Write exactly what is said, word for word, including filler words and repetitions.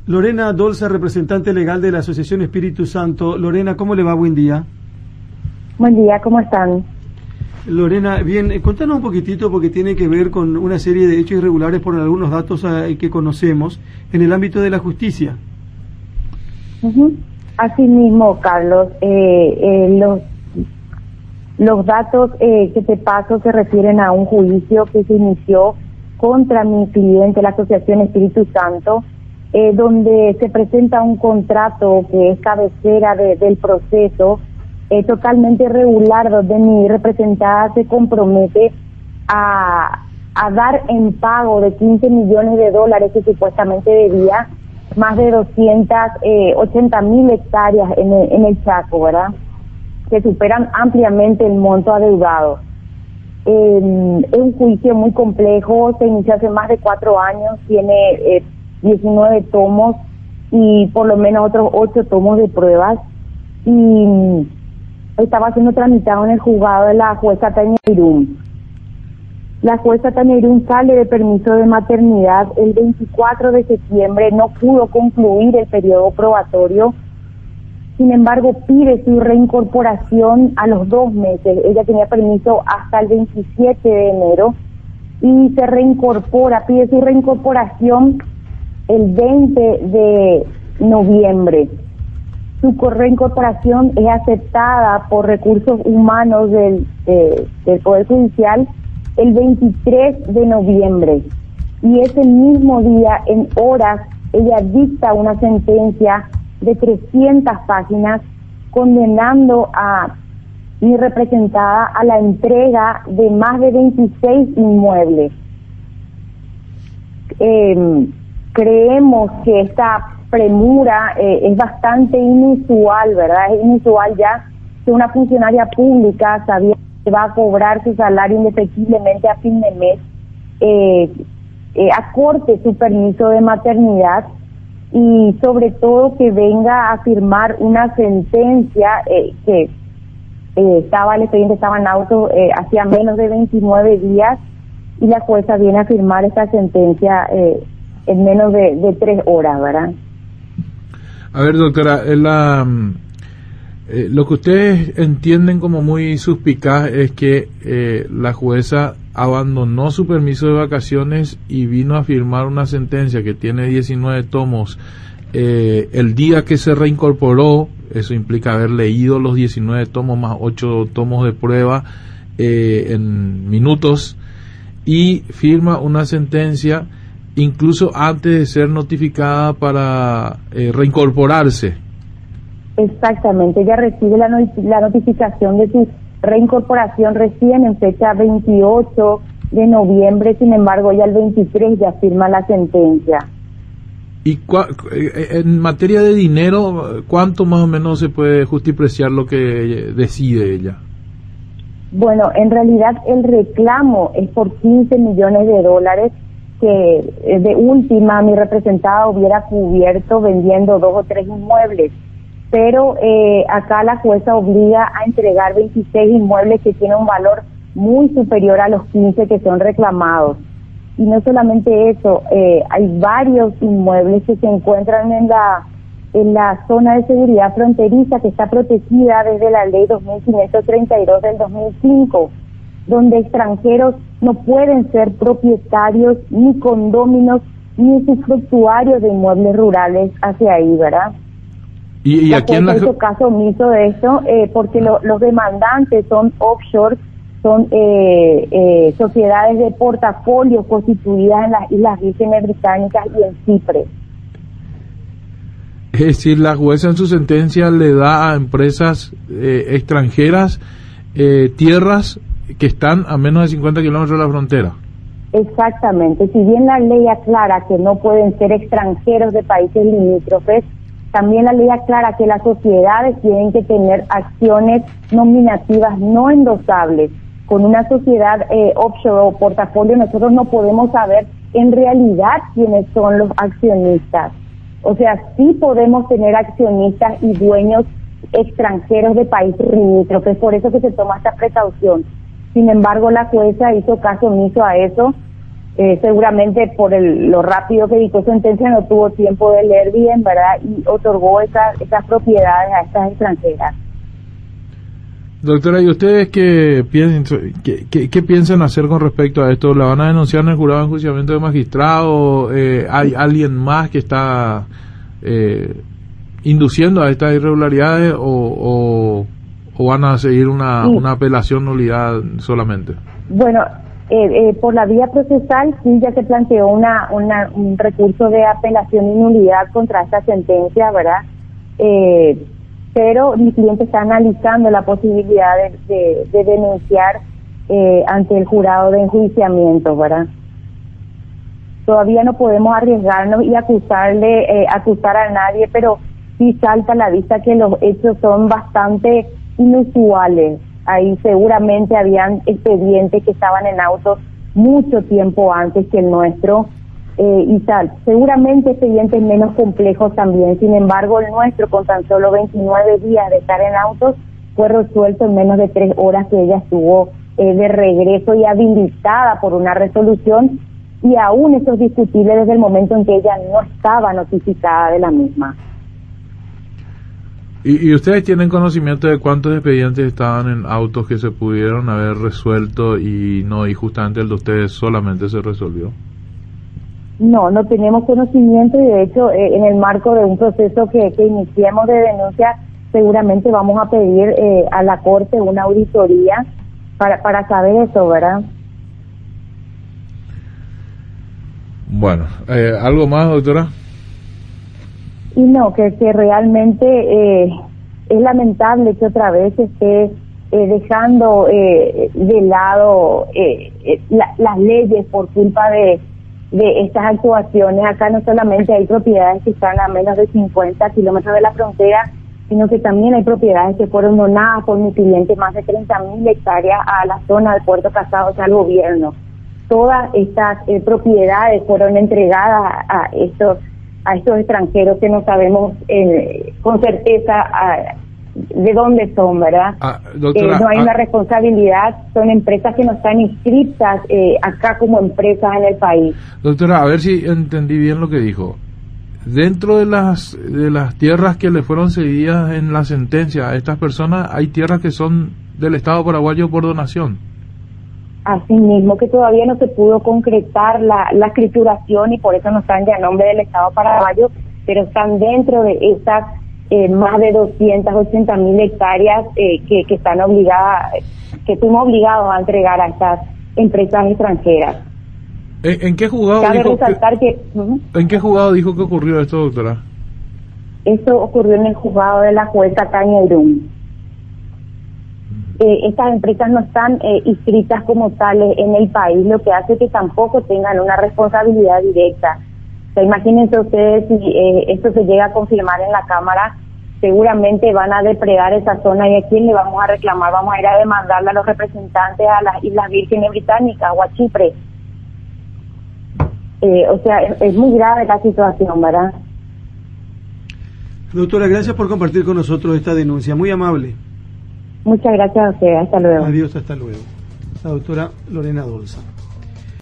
Lorena Dolza, representante legal de la Asociación Espíritu Santo. Lorena, ¿cómo le va? Buen día. Buen día, ¿cómo están? Lorena, bien, eh, contanos un poquitito porque tiene que ver con una serie de hechos irregulares por algunos datos eh, que conocemos en el ámbito de la justicia. Uh-huh. Así mismo, Carlos, eh, eh, los, los datos eh, que te paso se refieren a un juicio que se inició contra mi cliente, la Asociación Espíritu Santo, eh, donde se presenta un contrato que es cabecera de, del proceso, eh, totalmente irregular, donde mi representada se compromete a, a dar en pago de quince millones de dólares que supuestamente debía, más de doscientas ochenta mil hectáreas en el, en el Chaco, ¿verdad? Que superan ampliamente el monto adeudado. Eh, es un juicio muy complejo, se inició hace más de cuatro años, tiene eh, diecinueve tomos y por lo menos otros ocho tomos de pruebas, y estaba siendo tramitado en el juzgado de la jueza Tania Irún. La jueza Tania Irún sale de permiso de maternidad el veinticuatro de septiembre, no pudo concluir el periodo probatorio, sin embargo pide su reincorporación a los dos meses. Ella tenía permiso hasta el veintisiete de enero y se reincorpora, pide su reincorporación el veinte de noviembre. Su reincorporación es aceptada por recursos humanos del, eh, del Poder Judicial el veintitrés de noviembre, y ese mismo día, en horas, ella dicta una sentencia de trescientas páginas condenando a mi representada a la entrega de más de veintiséis inmuebles. Eh, creemos que esta premura eh, es bastante inusual, ¿verdad? Es inusual ya que una funcionaria pública sabía que va a cobrar su salario indefectiblemente a fin de mes, eh, eh, acorte su permiso de maternidad y sobre todo que venga a firmar una sentencia eh, que eh, estaba, el expediente estaba en auto eh, hacía menos de veintinueve días, y la jueza viene a firmar esta sentencia eh, en menos de, de tres horas, ¿verdad? A ver, doctora, la, eh, lo que ustedes entienden como muy suspicaz es que eh, la jueza abandonó su permiso de vacaciones y vino a firmar una sentencia que tiene diecinueve tomos eh, el día que se reincorporó. Eso implica haber leído los diecinueve tomos más ocho tomos de prueba eh, en minutos, y firma una sentencia incluso antes de ser notificada para eh, reincorporarse. Exactamente, ella recibe la, not la notificación de su reincorporación recién en fecha veintiocho de noviembre, sin embargo ella el veintitrés ya firma la sentencia. ¿Y en materia de dinero, cuánto más o menos se puede justipreciar lo que decide ella? Bueno, en realidad el reclamo es por quince millones de dólares, que de última mi representada hubiera cubierto vendiendo dos o tres inmuebles, pero eh, acá la jueza obliga a entregar veintiséis inmuebles que tienen un valor muy superior a los quince que son reclamados. Y no solamente eso, eh, hay varios inmuebles que se encuentran en la en la zona de seguridad fronteriza que está protegida desde la ley dos mil quinientos treinta y dos del dos mil cinco, donde extranjeros no pueden ser propietarios ni condóminos ni usufructuarios de inmuebles rurales hacia ahí, ¿verdad? Y, y aquí en la hizo caso omiso de esto eh, porque lo, los demandantes son offshore, son eh, eh, sociedades de portafolio constituidas en las Islas Vírgenes Británicas y en Chipre. Es decir, la jueza en su sentencia le da a empresas eh, extranjeras eh, tierras que están a menos de cincuenta kilómetros de la frontera. Exactamente. Si bien la ley aclara que no pueden ser extranjeros de países limítrofes, también la ley aclara que las sociedades tienen que tener acciones nominativas no endosables. Con una sociedad eh, offshore o portafolio nosotros no podemos saber en realidad quiénes son los accionistas. O sea, sí podemos tener accionistas y dueños extranjeros de países limítrofes, por eso que se toma esta precaución. Sin embargo, la jueza hizo caso omiso a eso Eh, seguramente por el, lo rápido que dictó sentencia no tuvo tiempo de leer bien, ¿verdad? Y otorgó esas, esas propiedades a estas extranjeras. Doctora, ¿y ustedes qué piensan, qué, qué, qué piensan hacer con respecto a esto? ¿La van a denunciar en el jurado de enjuiciamiento de magistrado? Eh, ¿Hay alguien más que está eh, induciendo a estas irregularidades o, o, o van a seguir una, Sí. una apelación nulidad solamente? Bueno, eh, eh, por la vía procesal sí ya se planteó una, una un recurso de apelación y nulidad contra esta sentencia, ¿verdad? Eh, pero mi cliente está analizando la posibilidad de, de, de denunciar eh, ante el jurado de enjuiciamiento, ¿verdad? Todavía no podemos arriesgarnos y acusarle, eh, acusar a nadie, pero sí salta a la vista que los hechos son bastante inusuales. Ahí seguramente habían expedientes que estaban en autos mucho tiempo antes que el nuestro, eh, y tal, seguramente expedientes menos complejos también. Sin embargo, el nuestro, con tan solo veintinueve días de estar en autos, fue resuelto en menos de tres horas que ella estuvo eh, de regreso y habilitada por una resolución, y aún eso es discutible desde el momento en que ella no estaba notificada de la misma. ¿Y, y ustedes tienen conocimiento de cuántos expedientes estaban en autos que se pudieron haber resuelto y no, y justamente el de ustedes solamente se resolvió? No, no tenemos conocimiento, y de hecho eh, en el marco de un proceso que, que iniciemos de denuncia, seguramente vamos a pedir eh, a la Corte una auditoría para, para saber eso, ¿verdad? Bueno, eh, ¿algo más, doctora? Y no, que, que realmente eh, es lamentable que otra vez esté eh, dejando eh, de lado eh, eh, la, las leyes por culpa de, de estas actuaciones. Acá no solamente hay propiedades que están a menos de cincuenta kilómetros de la frontera, sino que también hay propiedades que fueron donadas por mi cliente, más de treinta mil hectáreas a la zona de Puerto Casado, o sea, al gobierno. Todas estas eh, propiedades fueron entregadas a, a estos a estos extranjeros que no sabemos eh, con certeza a, de dónde son, ¿verdad? Ah, doctora, eh, no hay ah, una responsabilidad, son empresas que no están inscritas eh, acá como empresas en el país. Doctora, a ver si entendí bien lo que dijo. Dentro de las de las tierras que le fueron cedidas en la sentencia a estas personas, hay tierras que son del Estado paraguayo por donación. Así mismo, que todavía no se pudo concretar la, la escrituración y por eso no están ya a nombre del Estado paraguayo, pero están dentro de estas eh, más de doscientas ochenta mil hectáreas eh, que, que están obligadas, que fuimos obligados a entregar a estas empresas extranjeras. ¿En, en qué juzgado Cabe dijo resaltar que, que uh-huh, ¿En qué juzgado dijo que ocurrió esto, doctora? esto ocurrió en el juzgado de la jueza Caña Irún. Eh, estas empresas no están eh, inscritas como tales en el país, lo que hace que tampoco tengan una responsabilidad directa. O sea, imagínense ustedes si eh, esto se llega a confirmar en la Cámara, seguramente van a depredar esa zona, y a quién le vamos a reclamar, vamos a ir a demandarle a los representantes a las Islas Vírgenes Británicas o a Chipre. Eh, o sea, es, es muy grave la situación, ¿verdad? Doctora, gracias por compartir con nosotros esta denuncia, muy amable. Muchas gracias a usted, hasta luego. Adiós, hasta luego. La doctora Lorena Dolza.